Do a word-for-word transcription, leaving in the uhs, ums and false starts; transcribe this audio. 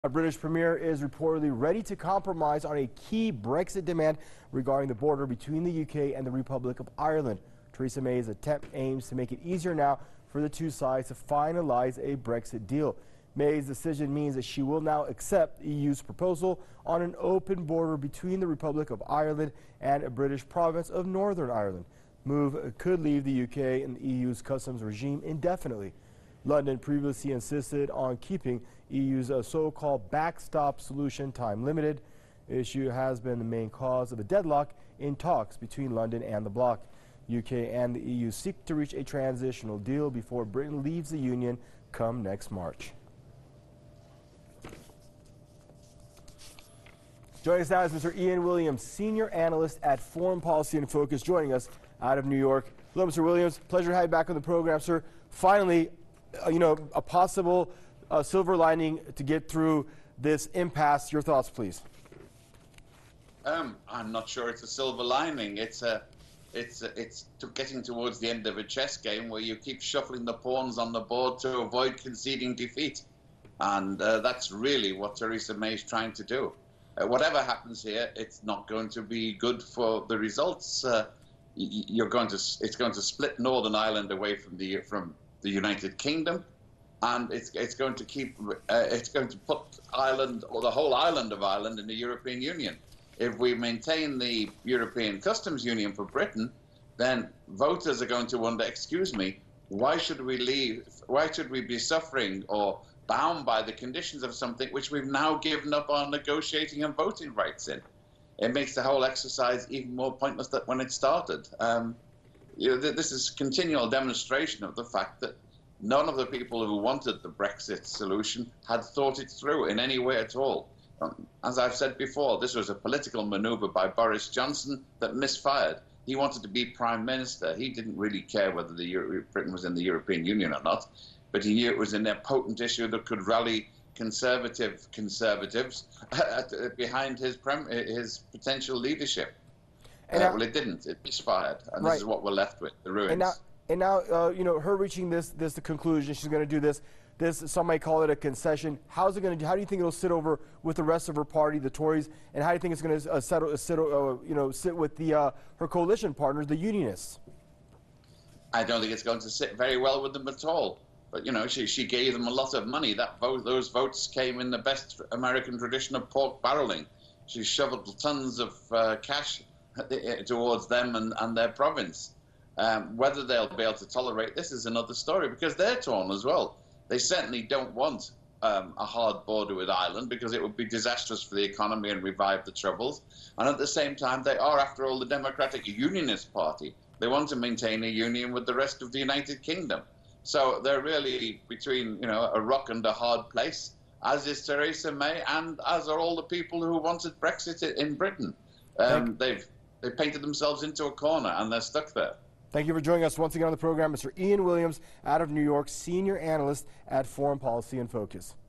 A British Premier is reportedly ready to compromise on a key Brexit demand regarding the border between the U K and the Republic of Ireland. Theresa May's attempt aims to make it easier now for the two sides to finalize a Brexit deal. May's decision means that she will now accept the E U's proposal on an open border between the Republic of Ireland and a British province of Northern Ireland. Move could leave the U K in the E U's customs regime indefinitely. London previously insisted on keeping E U's uh, so-called backstop solution time limited. The issue has been the main cause of a deadlock in talks between London and the bloc. U K and the E U seek to reach a transitional deal before Britain leaves the Union come next March. Joining us now is Mister Ian Williams, Senior Analyst at Foreign Policy in Focus, joining us out of New York. Hello, Mister Williams. Pleasure to have you back on the program, sir. Finally, uh, you know, a possible uh, silver lining to get through this impasse. Your thoughts, please. Um, I'm not sure it's a silver lining. It's a, it's a, it's to getting towards the end of a chess game where you keep shuffling the pawns on the board to avoid conceding defeat, and uh, that's really what Theresa May is trying to do. Uh, whatever happens here, it's not going to be good for the results. Uh, you're going to, it's going to split Northern Ireland away from the from the United Kingdom, and it's it's going to keep, uh, it's going to put Ireland, or the whole island of Ireland, in the European Union. If we maintain the European Customs Union for Britain, then voters are going to wonder, excuse me, why should we leave? Why should we be suffering or bound by the conditions of something which we've now given up our negotiating and voting rights in? It makes the whole exercise even more pointless than when it started. Um, you know, th this is continual demonstration of the fact that none of the people who wanted the Brexit solution had thought it through in any way at all. Um, as I've said before, this was a political maneuver by Boris Johnson that misfired. He wanted to be Prime Minister. He didn't really care whether the Euro Britain was in the European Union or not, but he knew it was a potent issue that could rally conservative conservatives behind his prem his potential leadership. Uh, now, well, it didn't. It misfired, and right. This is what we're left with: the ruins. And now, and now, uh, you know, her reaching this this the conclusion. She's going to do this. This some might call it a concession. How's it going to? How do you think it'll sit over with the rest of her party, the Tories, and how do you think it's going to uh, settle, sit, uh, you know, sit with the uh, her coalition partners, the Unionists? I don't think it's going to sit very well with them at all. But, you know, she, she gave them a lot of money. That vote, those votes came in the best American tradition of pork barreling. She shoveled tons of uh, cash towards them and, and their province. Um, whether they'll be able to tolerate this is another story, because they're torn as well. They certainly don't want um, a hard border with Ireland, because it would be disastrous for the economy and revive the Troubles. And at the same time, they are, after all, the Democratic Unionist Party. They want to maintain a union with the rest of the United Kingdom. So they're really between, you know, a rock and a hard place, as is Theresa May, and as are all the people who wanted Brexit in Britain. Um, they've they painted themselves into a corner, and they're stuck there. Thank you for joining us once again on the program, Mister Ian Williams, out of New York, Senior Analyst at Foreign Policy in Focus.